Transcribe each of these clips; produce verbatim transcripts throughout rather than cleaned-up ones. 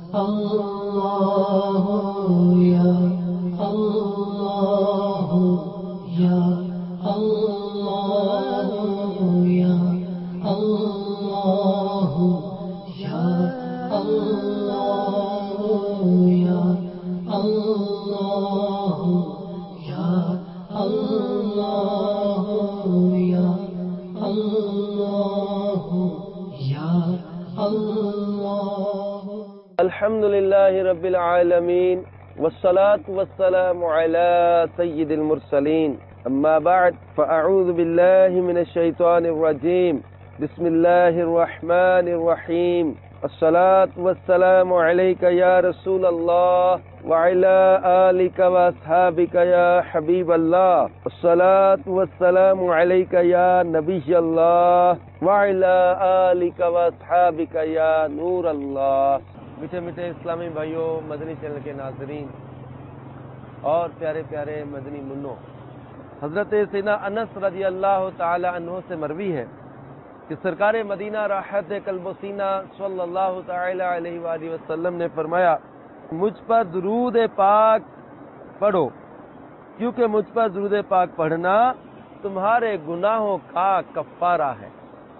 اللہ یا اللہ یا اللہ یا اللہ یا اللہ یا اللہ یا اللہ یا اللہ یا اللہ. الحمد للہ رب العالمین والصلاة والسلام على سید المرسلین اما بعد فاعوذ باللہ من الشیطان الرجیم بسم اللہ الرحمن الرحیم الصلاة والسلام علیک یا رسول اللہ وعلى آلک واصحابک یا حبیب اللہ الصلاة والسلام علیک یا نبی اللہ وعلى آلک واصحابک یا نور اللہ. میٹھے میٹھے اسلامی بھائیوں، مدنی چینل کے ناظرین اور پیارے پیارے مدنی منوں، حضرت سیدنا انس رضی اللہ تعالی عنہ سے مروی ہے کہ سرکار مدینہ راحت قلب و سینہ صلی اللہ تعالی علیہ وآلہ وسلم نے فرمایا، مجھ پر درود پاک پڑھو کیونکہ مجھ پر درود پاک پڑھنا تمہارے گناہوں کا کفارہ ہے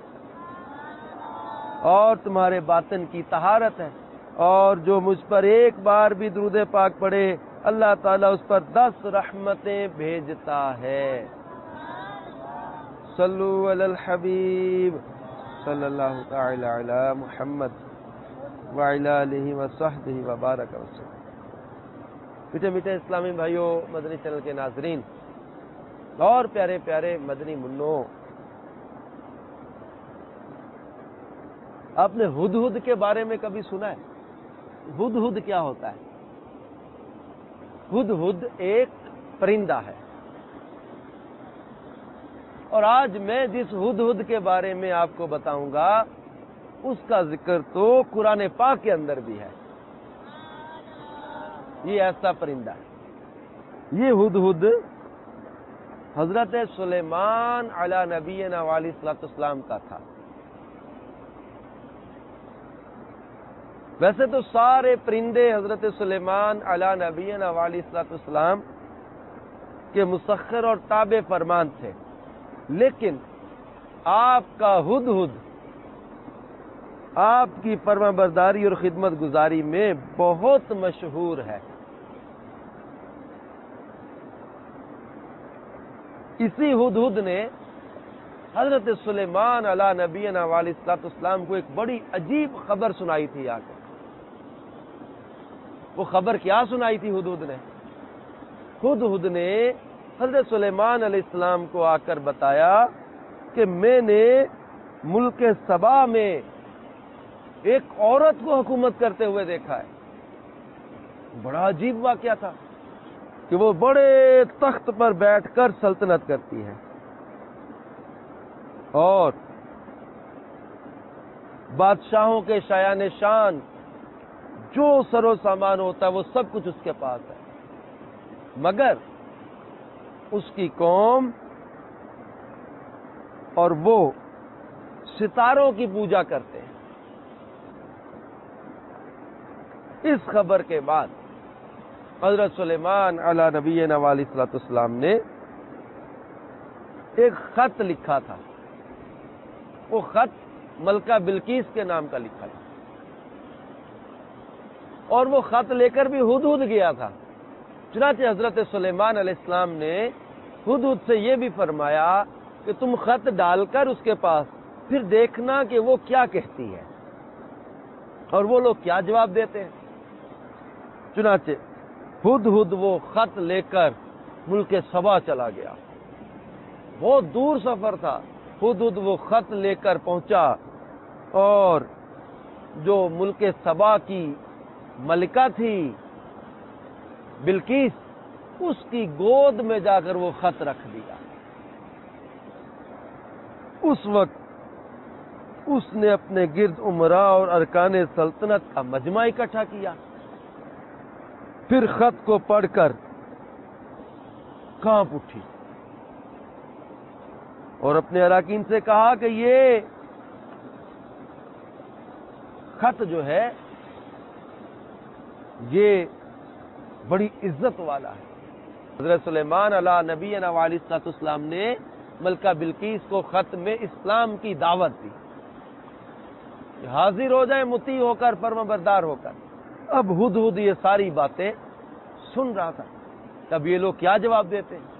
اور تمہارے باطن کی طہارت ہے، اور جو مجھ پر ایک بار بھی درود پاک پڑھے اللہ تعالیٰ اس پر دس رحمتیں بھیجتا ہے. صلو علی الحبیب صلی اللہ تعالی علی محمد وعلی آلہ وصحبہ وبارک وسلم. میٹھے میٹھے اسلامی بھائیوں، مدنی چینل کے ناظرین اور پیارے پیارے مدنی منوں، آپ نے ہدہد کے بارے میں کبھی سنا ہے؟ ہدہد کیا ہوتا ہے؟ ہدہد ایک پرندہ ہے، اور آج میں جس ہدہد کے بارے میں آپ کو بتاؤں گا اس کا ذکر تو قرآن پاک کے اندر بھی ہے. یہ ایسا پرندہ ہے. یہ ہدہد حضرت سلیمان علی نبینا علیہ الصلوۃ والسلام کا تھا. ویسے تو سارے پرندے حضرت سلیمان علی نبینا علیہ الصلوۃ والسلام کے مسخر اور تابع فرمان تھے، لیکن آپ کا ہدہد آپ کی فرما برداری اور خدمت گزاری میں بہت مشہور ہے. اسی ہدہد نے حضرت سلیمان علی نبینا علیہ الصلوۃ والسلام کو ایک بڑی عجیب خبر سنائی تھی. آ کر وہ خبر کیا سنائی تھی ہدہد نے؟ ہدہد نے حضرت سلیمان علیہ السلام کو آ کر بتایا کہ میں نے ملک سبا میں ایک عورت کو حکومت کرتے ہوئے دیکھا ہے. بڑا عجیب واقعہ تھا کہ وہ بڑے تخت پر بیٹھ کر سلطنت کرتی ہے اور بادشاہوں کے شایان شان جو سر و سامان ہوتا ہے وہ سب کچھ اس کے پاس ہے، مگر اس کی قوم اور وہ ستاروں کی پوجا کرتے ہیں. اس خبر کے بعد حضرت سلیمان علی نبینا علیہ الصلوۃ والسلام نے ایک خط لکھا تھا. وہ خط ملکہ بلقیس کے نام کا لکھا تھا، اور وہ خط لے کر بھی ہدہد گیا تھا. چنانچہ حضرت سلیمان علیہ السلام نے ہدہد سے یہ بھی فرمایا کہ تم خط ڈال کر اس کے پاس پھر دیکھنا کہ وہ کیا کہتی ہے اور وہ لوگ کیا جواب دیتے ہیں. چنانچہ ہدہد وہ خط لے کر ملک سبا چلا گیا. بہت دور سفر تھا. ہدہد وہ خط لے کر پہنچا اور جو ملک سبا کی ملکہ تھی بلقیس، اس کی گود میں جا کر وہ خط رکھ دیا. اس وقت اس نے اپنے گرد امراء اور ارکان سلطنت کا مجمع اکٹھا کیا. پھر خط کو پڑھ کر کانپ اٹھی اور اپنے اراکین سے کہا کہ یہ خط جو ہے یہ بڑی عزت والا ہے۔ حضرت سلیمان علیہ نبینا علیہ الصلوۃ والسلام نے ملکہ بلقیس کو ختم اسلام کی دعوت دی، حاضر ہو جائیں مطیع ہو کر، فرما بردار ہو کر۔ اب ہدہد یہ ساری باتیں سن رہا تھا، تب یہ لوگ کیا جواب دیتے ہیں؟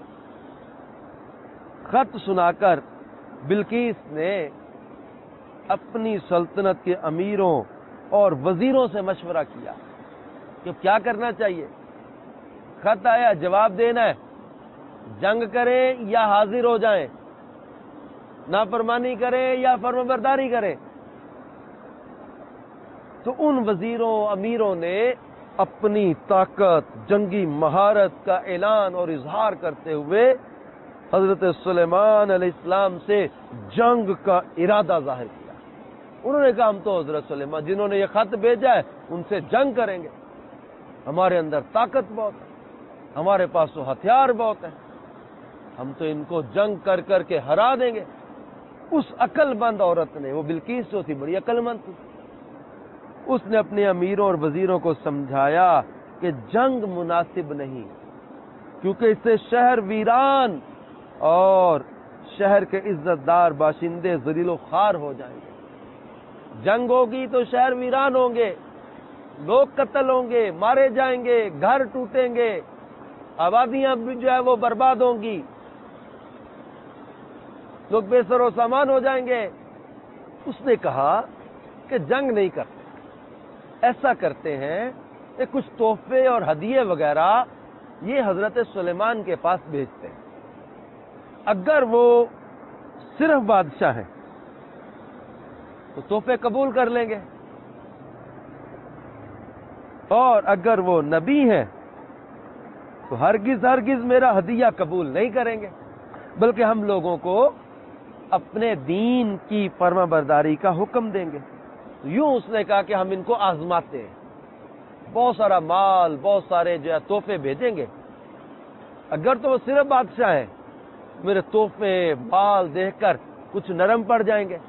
خط سنا کر بلقیس نے اپنی سلطنت کے امیروں اور وزیروں سے مشورہ کیا کہ کیا کرنا چاہیے۔ خط آیا، جواب دینا ہے، جنگ کریں یا حاضر ہو جائیں، نافرمانی کریں یا فرما برداری کریں۔ تو ان وزیروں امیروں نے اپنی طاقت، جنگی مہارت کا اعلان اور اظہار کرتے ہوئے حضرت سلیمان علیہ السلام سے جنگ کا ارادہ ظاہر کیا۔ انہوں نے کہا ہم تو حضرت سلیمان جنہوں نے یہ خط بھیجا ہے ان سے جنگ کریں گے، ہمارے اندر طاقت بہت ہے، ہمارے پاس تو ہتھیار بہت ہیں، ہم تو ان کو جنگ کر کر کے ہرا دیں گے۔ اس عقل مند عورت نے، وہ بلقیس جو تھی بڑی عقل مند تھی، اس نے اپنے امیروں اور وزیروں کو سمجھایا کہ جنگ مناسب نہیں، کیونکہ اس سے شہر ویران اور شہر کے عزت دار باشندے ذلیل و خوار ہو جائیں گے۔ جنگ ہوگی تو شہر ویران ہوں گے، لوگ قتل ہوں گے، مارے جائیں گے، گھر ٹوٹیں گے، آبادیاں بھی جو ہے وہ برباد ہوں گی، لوگ بے سر و سامان ہو جائیں گے۔ اس نے کہا کہ جنگ نہیں کرتے، ایسا کرتے ہیں کہ کچھ تحفے اور ہدیے وغیرہ یہ حضرت سلیمان کے پاس بھیجتے ہیں، اگر وہ صرف بادشاہ ہیں تو تحفے قبول کر لیں گے، اور اگر وہ نبی ہیں تو ہرگز ہرگز میرا ہدیہ قبول نہیں کریں گے، بلکہ ہم لوگوں کو اپنے دین کی فرما برداری کا حکم دیں گے۔ یوں اس نے کہا کہ ہم ان کو آزماتے ہیں، بہت سارا مال، بہت سارے جو ہے تحفے بھیجیں گے، اگر تو وہ صرف بادشاہ ہیں میرے تحفے مال دیکھ کر کچھ نرم پڑ جائیں گے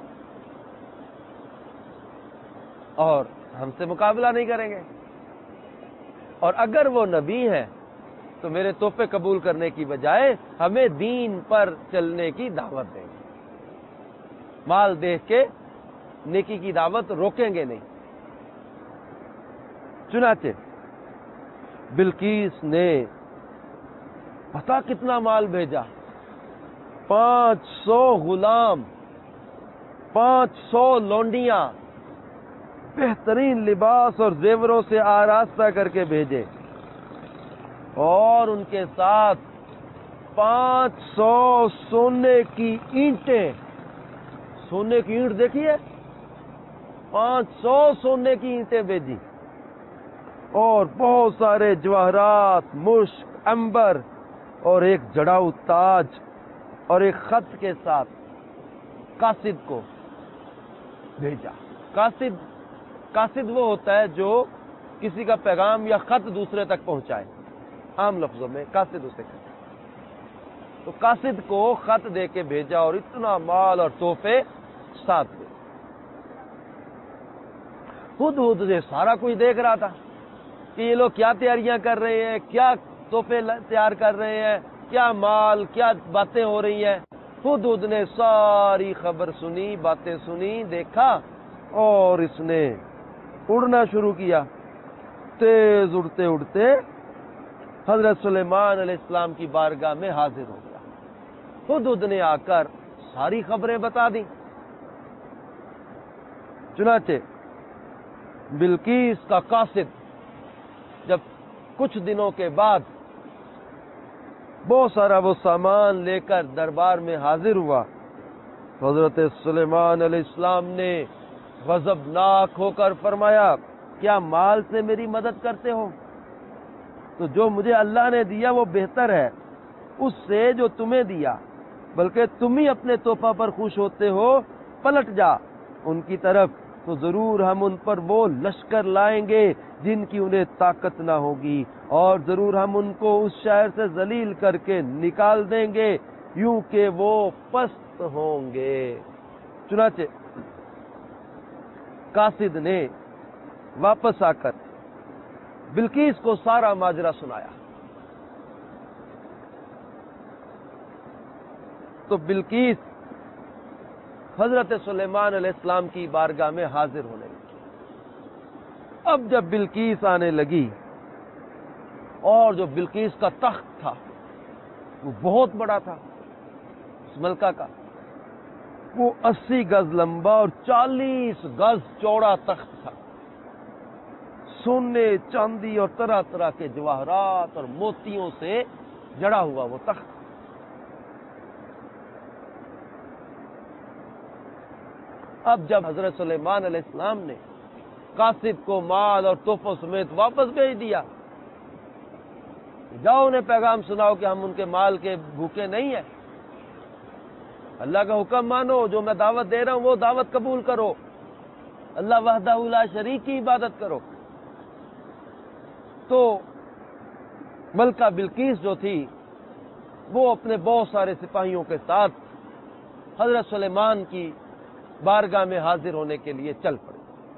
اور ہم سے مقابلہ نہیں کریں گے، اور اگر وہ نبی ہیں تو میرے تحفے قبول کرنے کی بجائے ہمیں دین پر چلنے کی دعوت دیں گے، مال دیکھ کے نیکی کی دعوت روکیں گے نہیں۔ چنانچہ بلقیس نے پتہ کتنا مال بھیجا، پانچ سو غلام، پانچ سو لونڈیاں بہترین لباس اور زیوروں سے آراستہ کر کے بھیجے، اور ان کے ساتھ پانچ سو سونے کی اینٹیں، سونے کی اینٹ دیکھیے، پانچ سو سونے کی اینٹیں بھیجی، اور بہت سارے جواہرات، مشک، عنبر، اور ایک جڑاؤ تاج، اور ایک خط کے ساتھ قاصد کو بھیجا۔ قاصد قاصد وہ ہوتا ہے جو کسی کا پیغام یا خط دوسرے تک پہنچائے، عام لفظوں میں قاصد اسے کہتے ہیں۔ تو قاصد کو خط دے کے بھیجا اور اتنا مال اور تحفے ساتھ دے۔ ہدہد یہ سارا کچھ دیکھ رہا تھا کہ یہ لوگ کیا تیاریاں کر رہے ہیں، کیا تحفے تیار کر رہے ہیں، کیا مال، کیا باتیں ہو رہی ہیں۔ ہدہد نے ساری خبر سنی، باتیں سنی، دیکھا، اور اس نے اڑنا شروع کیا۔ تیز اڑتے اڑتے حضرت سلیمان علیہ السلام کی بارگاہ میں حاضر ہو گیا۔ ہدہد نے آ کر ساری خبریں بتا دیں۔ چنانچہ بلقیس کا قاصد جب کچھ دنوں کے بعد بہت سارا وہ سامان لے کر دربار میں حاضر ہوا تو حضرت سلیمان علیہ السلام نے غضبناک ہو کر فرمایا، کیا مال سے میری مدد کرتے ہو؟ تو جو مجھے اللہ نے دیا وہ بہتر ہے اس سے جو تمہیں دیا، بلکہ تم ہی اپنے تحفہ پر خوش ہوتے ہو، پلٹ جا ان کی طرف تو ضرور ہم ان پر وہ لشکر لائیں گے جن کی انہیں طاقت نہ ہوگی، اور ضرور ہم ان کو اس شہر سے ذلیل کر کے نکال دیں گے، یوں کہ وہ پست ہوں گے۔ چنانچہ قاصد نے واپس آ کر بلقیس کو سارا ماجرا سنایا. تو بلقیس حضرت سلیمان علیہ السلام کی بارگاہ میں حاضر ہونے لگی. اب جب بلقیس آنے لگی اور جو بلقیس کا تخت تھا وہ بہت بڑا تھا، اس ملکہ کا، وہ اسی گز لمبا اور چالیس گز چوڑا تخت تھا. سونے، چاندی اور طرح طرح کے جواہرات اور موتیوں سے جڑا ہوا وہ تخت. اب جب حضرت سلیمان علیہ السلام نے قاصد کو مال اور تحفوں سمیت واپس بھیج دیا، جاؤ انہیں پیغام سناؤ کہ ہم ان کے مال کے بھوکے نہیں ہیں، اللہ کا حکم مانو، جو میں دعوت دے رہا ہوں وہ دعوت قبول کرو، اللہ وحدہ لا شریک کی عبادت کرو. تو ملکہ بلقیس جو تھی وہ اپنے بہت سارے سپاہیوں کے ساتھ حضرت سلیمان کی بارگاہ میں حاضر ہونے کے لیے چل پڑی.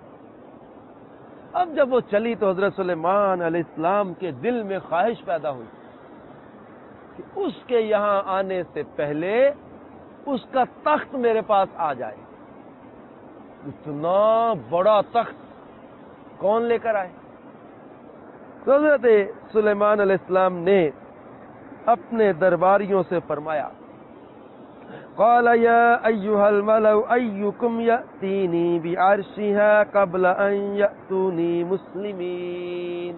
اب جب وہ چلی تو حضرت سلیمان علیہ السلام کے دل میں خواہش پیدا ہوئی کہ اس کے یہاں آنے سے پہلے اس کا تخت میرے پاس آ جائے. اتنا بڑا تخت کون لے کر آئے؟ حضرت سلیمان علیہ السلام نے اپنے درباریوں سے فرمایا، قال یا ایھا الملأ ایکم یأتینی بعرشھا قبل ان یأتونی مسلمین.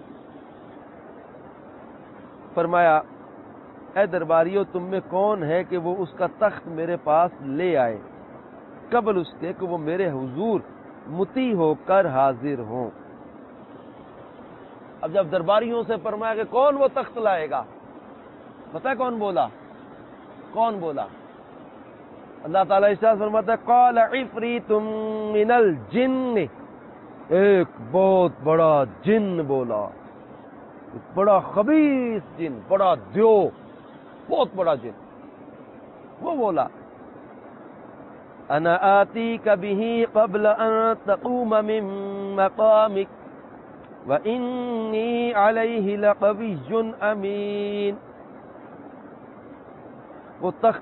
فرمایا، اے درباریوں، تم میں کون ہے کہ وہ اس کا تخت میرے پاس لے آئے قبل اس کے کہ وہ میرے حضور مطیع ہو کر حاضر ہوں. اب جب درباریوں سے فرمایا کہ کون وہ تخت لائے گا، پتہ ہے کون بولا؟ کون بولا؟ اللہ تعالیٰ ارشاد فرماتا ہے، قال عفریت من الجن، ایک بہت بڑا جن بولا، ایک بڑا خبیث جن، بڑا دیو، بہت بڑا جن. وہ بولا، انا آتیک بہ قبل ان تقوم من مقامک وانی علیہ لقوی امین. وہ تخت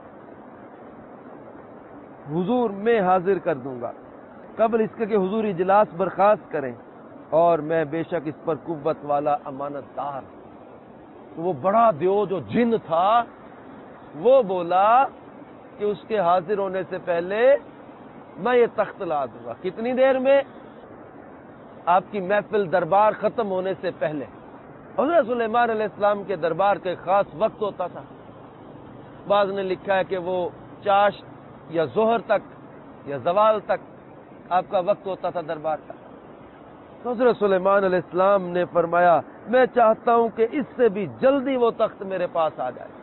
حضور میں حاضر کر دوں گا قبل اس کے کہ حضور اجلاس برخاست کریں، اور میں بے شک اس پر قوت والا امانت دار. وہ بڑا دیو جو جن تھا وہ بولا کہ اس کے حاضر ہونے سے پہلے میں یہ تخت لا دوں گا. کتنی دیر میں؟ آپ کی محفل دربار ختم ہونے سے پہلے. حضرت سلیمان علیہ السلام کے دربار کا ایک خاص وقت ہوتا تھا. بعض نے لکھا ہے کہ وہ چاش یا ظہر تک یا زوال تک آپ کا وقت ہوتا تھا دربار کا. تو حضرت سلیمان علیہ السلام نے فرمایا، میں چاہتا ہوں کہ اس سے بھی جلدی وہ تخت میرے پاس آ جائے.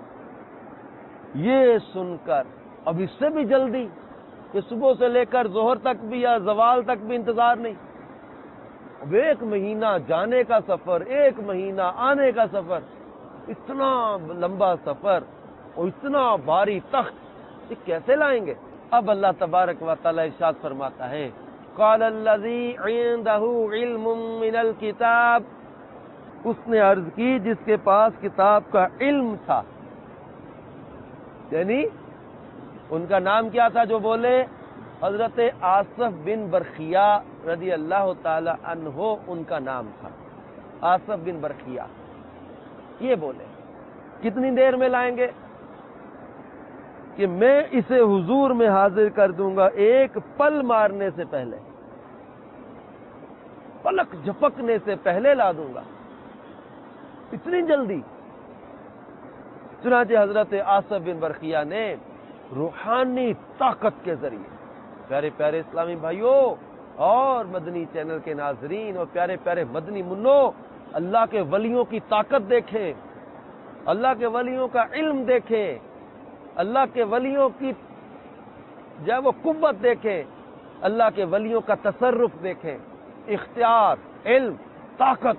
یہ سن کر اب اس سے بھی جلدی کہ صبح سے لے کر ظہر تک بھی یا زوال تک بھی انتظار نہیں. اب ایک مہینہ جانے کا سفر، ایک مہینہ آنے کا سفر، اتنا لمبا سفر اور اتنا بھاری تخت، یہ کیسے لائیں گے؟ اب اللہ تبارک و تعالی ارشاد فرماتا ہے، قال الذی عندہ علم من الکتاب، اس نے عرض کی جس کے پاس کتاب کا علم تھا. یعنی ان کا نام کیا تھا جو بولے؟ حضرت آصف بن برخیا رضی اللہ تعالی عنہ ان کا نام تھا، آصف بن برخیا. یہ بولے کتنی دیر میں لائیں گے؟ کہ میں اسے حضور میں حاضر کر دوں گا ایک پل مارنے سے پہلے، پلک جھپکنے سے پہلے لا دوں گا. اتنی جلدی؟ چنانچہ حضرت آصف بن برخیا نے روحانی طاقت کے ذریعے، پیارے پیارے اسلامی بھائیوں اور مدنی چینل کے ناظرین اور پیارے پیارے مدنی منو، اللہ کے ولیوں کی طاقت دیکھیں، اللہ کے ولیوں کا علم دیکھیں، اللہ کے ولیوں کی جو وہ قوت دیکھیں، اللہ کے ولیوں کا تصرف دیکھیں، اختیار، علم، طاقت.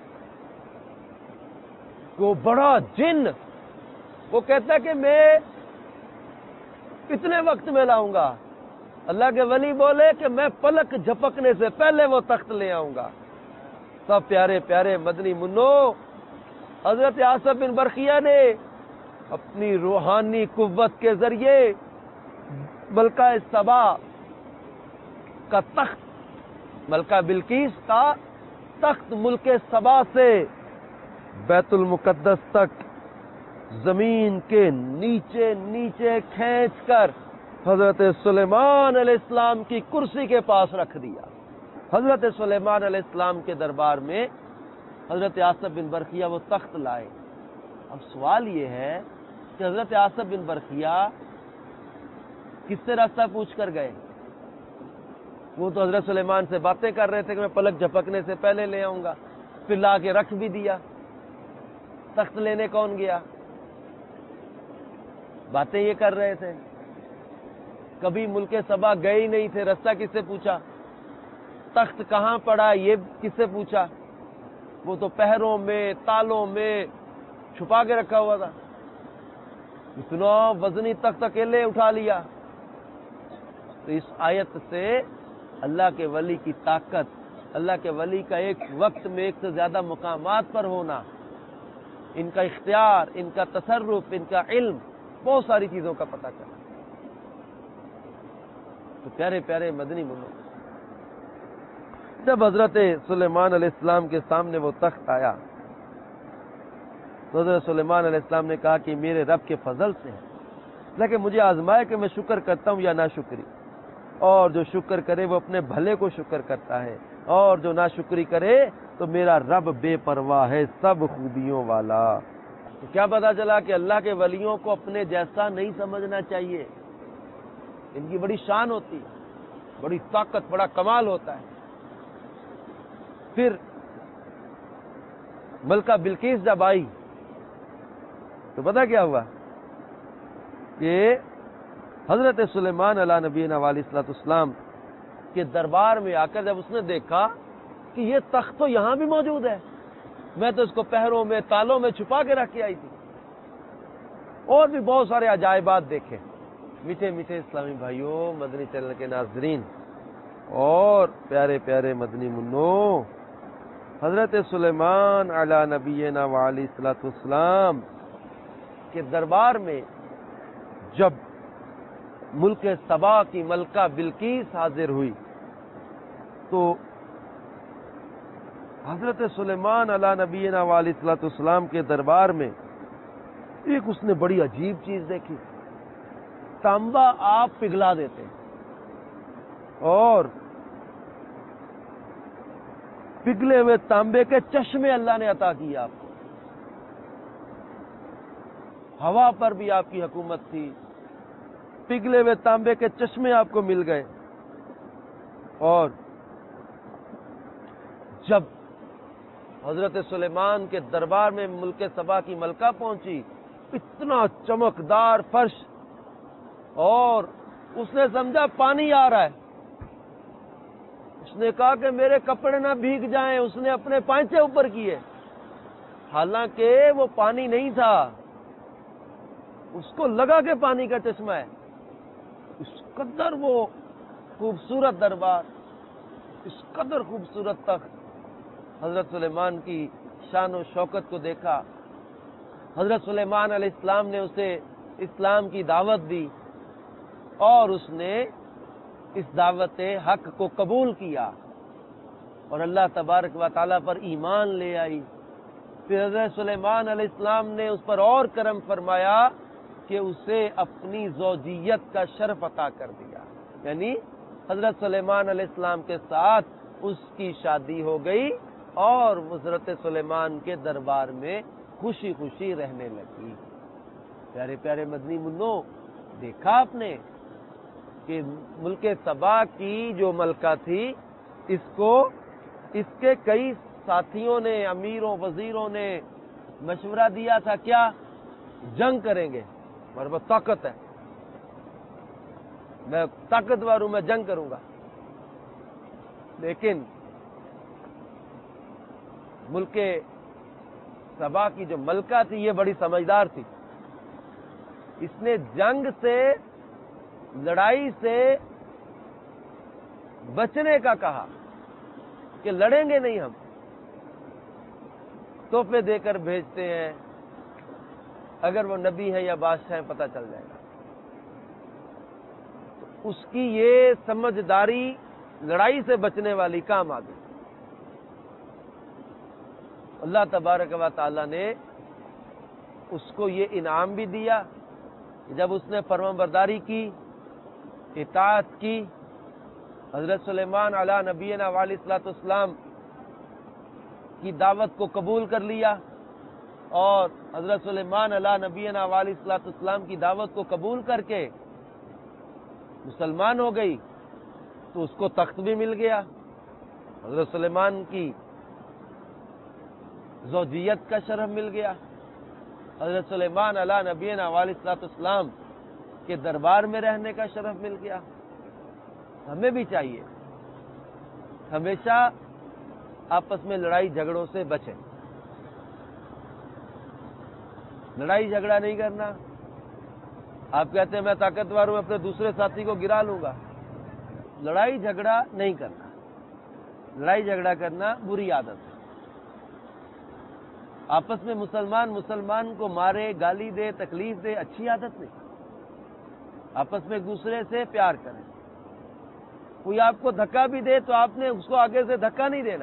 کو بڑا جن وہ کہتا ہے کہ میں اتنے وقت میں لاؤں گا. اللہ کے ولی بولے کہ میں پلک جھپکنے سے پہلے وہ تخت لے آؤں گا. سب پیارے پیارے مدنی منو، حضرت آصف بن برقیہ نے اپنی روحانی قوت کے ذریعے ملکہ سبا کا تخت، ملکہ بلقیس کا تخت ملک سبا سے بیت المقدس تک زمین کے نیچے نیچے کھینچ کر حضرت سلیمان علیہ السلام کی کرسی کے پاس رکھ دیا۔ حضرت سلیمان علیہ السلام کے دربار میں حضرت آصف بن برقیہ وہ تخت لائے۔ اب سوال یہ ہے کہ حضرت آصف بن برقیہ کس سے راستہ پوچھ کر گئے؟ وہ تو حضرت سلیمان سے باتیں کر رہے تھے کہ میں پلک جھپکنے سے پہلے لے آؤں گا، پھر لا کے رکھ بھی دیا۔ تخت لینے کون گیا؟ باتیں یہ کر رہے تھے، کبھی ملک سبا گئے ہی نہیں تھے، راستہ کس سے پوچھا؟ تخت کہاں پڑا یہ کس سے پوچھا؟ وہ تو پہروں میں تالوں میں چھپا کے رکھا ہوا تھا۔ اتنا وزنی تخت اکیلے اٹھا لیا۔ تو اس آیت سے اللہ کے ولی کی طاقت، اللہ کے ولی کا ایک وقت میں ایک سے زیادہ مقامات پر ہونا، ان کا اختیار، ان کا تصرف، ان کا علم، بہت ساری چیزوں کا پتہ کرنا۔ تو پیارے پیارے مدنی منو، جب حضرت سلیمان علیہ السلام کے سامنے وہ تخت آیا تو حضرت سلیمان علیہ السلام نے کہا کہ میرے رب کے فضل سے ہے، لیکن مجھے آزمائے کہ میں شکر کرتا ہوں یا ناشکری، اور جو شکر کرے وہ اپنے بھلے کو شکر کرتا ہے، اور جو ناشکری کرے تو میرا رب بے پرواہ ہے، سب خوبیوں والا۔ تو کیا پتا چلا کہ اللہ کے ولیوں کو اپنے جیسا نہیں سمجھنا چاہیے، ان کی بڑی شان ہوتی ہے، بڑی طاقت، بڑا کمال ہوتا ہے۔ پھر ملکہ بلقیس جب آئی تو پتہ کیا ہوا کہ حضرت سلیمان علیہ نبینا علیہ الصلوۃ والسلام کے دربار میں آ کر جب اس نے دیکھا کہ یہ تخت تو یہاں بھی موجود ہے، میں تو اس کو پہروں میں تالوں میں چھپا کے رکھ کے آئی تھی، اور بھی بہت سارے عجائبات دیکھے۔ میٹھے میٹھے اسلامی بھائیوں، مدنی چینل کے ناظرین اور پیارے پیارے مدنی منو، حضرت سلیمان علی نبینا وعلیہ الصلوۃ والسلام کے دربار میں جب ملک سبا کی ملکہ بلقیس حاضر ہوئی تو حضرت سلیمان علی نبینا وعلیہ الصلوۃ والسلام کے دربار میں ایک اس نے بڑی عجیب چیز دیکھی۔ تانبا آپ پگھلا دیتے اور پگھلے ہوئے تانبے کے چشمے اللہ نے عطا کیے آپ کو۔ ہوا پر بھی آپ کی حکومت تھی، پگھلے ہوئے تانبے کے چشمے آپ کو مل گئے، اور جب حضرت سلیمان کے دربار میں ملک سبا کی ملکہ پہنچی، اتنا چمکدار فرش، اور اس نے سمجھا پانی آ رہا ہے، اس نے کہا کہ میرے کپڑے نہ بھیگ جائیں، اس نے اپنے پائچے اوپر کیے، حالانکہ وہ پانی نہیں تھا، اس کو لگا کہ پانی کا چشمہ ہے۔ اس قدر وہ خوبصورت دربار، اس قدر خوبصورت تخت، حضرت سلیمان کی شان و شوکت کو دیکھا۔ حضرت سلیمان علیہ السلام نے اسے اسلام کی دعوت دی اور اس نے اس دعوت حق کو قبول کیا اور اللہ تبارک و تعالیٰ پر ایمان لے آئی۔ پھر حضرت سلیمان علیہ السلام نے اس پر اور کرم فرمایا کہ اسے اپنی زوجیت کا شرف عطا کر دیا، یعنی حضرت سلیمان علیہ السلام کے ساتھ اس کی شادی ہو گئی اور حضرت سلیمان کے دربار میں خوشی خوشی رہنے لگی۔ پیارے پیارے مدنی منو، دیکھا آپ نے کہ ملک سبا کی جو ملکہ تھی، اس کو اس کے کئی ساتھیوں نے، امیروں وزیروں نے مشورہ دیا تھا، کیا جنگ کریں گے، ہمارے پاس طاقت ہے، میں طاقتور ہوں، میں جنگ کروں گا۔ لیکن ملک سبا کی جو ملکہ تھی یہ بڑی سمجھدار تھی، اس نے جنگ سے، لڑائی سے بچنے کا کہا کہ لڑیں گے نہیں ہم، تحفے دے کر بھیجتے ہیں، اگر وہ نبی ہے یا بادشاہ ہے پتہ چل جائے گا۔ اس کی یہ سمجھداری لڑائی سے بچنے والی کام آ گئی۔ اللہ تبارک و تعالی نے اس کو یہ انعام بھی دیا کہ جب اس نے فرمانبرداری کی، اطاعت کی، حضرت سلیمان علی نبینا علیہ الصلوۃ والسلام کی دعوت کو قبول کر لیا، اور حضرت سلیمان علی نبینا علیہ الصلوۃ والسلام کی دعوت کو قبول کر کے مسلمان ہو گئی، تو اس کو تخت بھی مل گیا۔ حضرت سلیمان کی زوجیت کا شرف مل گیا، حضرت سلیمان علی نبینا علیہ الصلوۃ والسلام کے دربار میں رہنے کا شرف مل گیا۔ ہمیں بھی چاہیے ہمیشہ آپس میں لڑائی جھگڑوں سے بچیں، لڑائی جھگڑا نہیں کرنا۔ آپ کہتے ہیں میں طاقتور ہوں، اپنے دوسرے ساتھی کو گرا لوں گا، لڑائی جھگڑا نہیں کرنا۔ لڑائی جھگڑا کرنا بری عادت ہے۔ آپس میں مسلمان مسلمان کو مارے، گالی دے، تکلیف دے، اچھی عادت نہیں۔ آپس میں ایک دوسرے سے پیار کریں۔ کوئی آپ کو دھکا بھی دے تو آپ نے اس کو آگے سے دھکا نہیں دینا،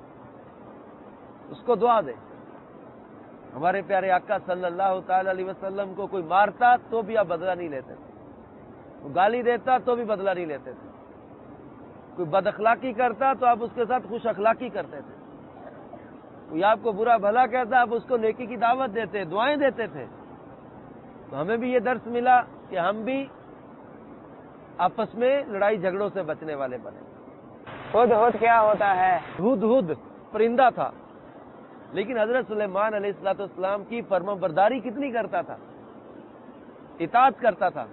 اس کو دعا دے۔ ہمارے پیارے آقا صلی اللہ تعالی علیہ وسلم کو کوئی مارتا تو بھی آپ بدلہ نہیں لیتے تھے، وہ گالی دیتا تو بھی بدلہ نہیں لیتے تھے، کوئی بد اخلاقی کرتا تو آپ اس کے ساتھ خوش اخلاقی کرتے تھے، کوئی آپ کو برا بھلا کہتا آپ اس کو نیکی کی دعوت دیتے، دعائیں دیتے تھے۔ تو ہمیں بھی یہ درس ملا کہ ہم بھی آپس میں لڑائی جھگڑوں سے بچنے والے بنے۔ ہد ہد کیا ہوتا ہے؟ ہد ہد پرندہ تھا، لیکن حضرت سلیمان علیہ الصلوۃ والسلام کی فرمان برداری کتنی کرتا تھا، اطاعت کرتا تھا۔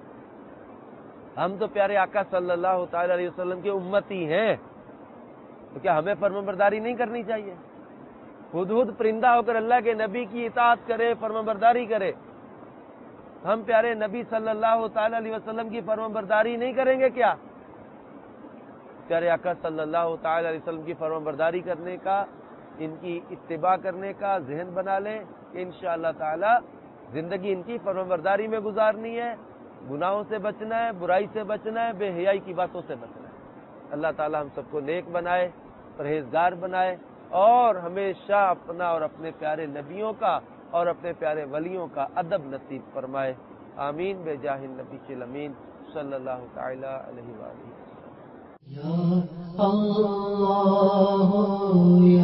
ہم تو پیارے آقا صلی اللہ تعالی علیہ وسلم کے امتی ہیں، تو کیا ہمیں فرمان برداری نہیں کرنی چاہیے؟ ہد ہد پرندہ ہو کر اللہ کے نبی کی اطاعت کرے، فرمان برداری کرے، ہم پیارے نبی صلی اللہ تعالی علیہ وسلم کی فرمان برداری نہیں کریں گے کیا؟ پیارے آقا صلی اللہ تعالی علیہ وسلم کی فرمان برداری کرنے کا، ان کی اتباع کرنے کا ذہن بنا لیں کہ انشاءاللہ تعالی زندگی ان کی فرمان برداری میں گزارنی ہے، گناہوں سے بچنا ہے، برائی سے بچنا ہے، بے حیائی کی باتوں سے بچنا ہے۔ اللہ تعالی ہم سب کو نیک بنائے، پرہیزگار بنائے، اور ہمیشہ اپنا اور اپنے پیارے نبیوں کا اور اپنے پیارے ولیوں کا ادب نصیب فرمائے۔ آمین بے جاہ النبی الامین صلی اللہ تعالی علیہ وآلہ وسلم۔ یا اللہ